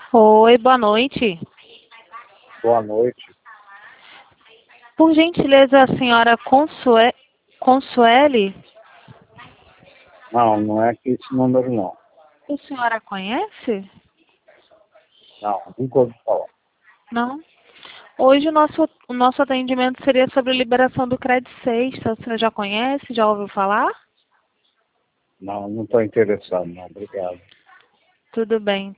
Oi, boa noite. Boa noite. Por gentileza, a senhora Consuele? Não, não é aqui esse número não. A senhora conhece? Não, nunca ouvi falar. Não? Hoje o nosso atendimento seria sobre a liberação do Crédito Sexta. A senhora já conhece? Já ouviu falar? Não, não estou interessado não, obrigado. Tudo bem.